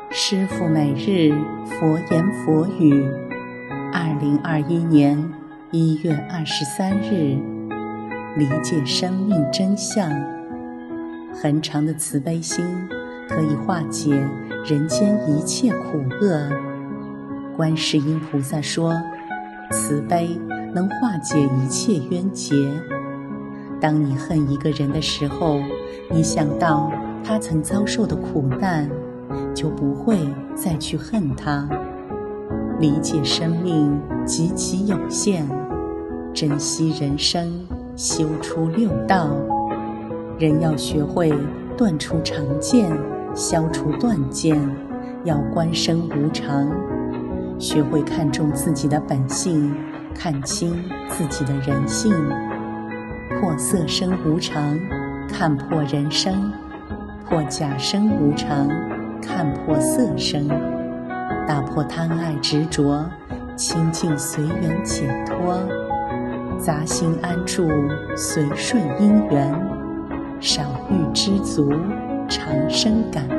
师父每日佛言佛语，2021年1月23日，理解生命真相。恒常的慈悲心可以化解人间一切苦厄。观世音菩萨说，慈悲能化解一切冤结。当你恨一个人的时候，你想到他曾遭受的苦难，就不会再去恨他。理解生命极其有限，珍惜人生，修出六道。人要学会断除常见，消除断见，要观生无常，学会看重自己的本性，看清自己的人性。破色身无常，看破人生；破假身无常，看破色身。打破贪爱执着，清净随缘解脱。杂心安住，随顺因缘。少欲知足，常生感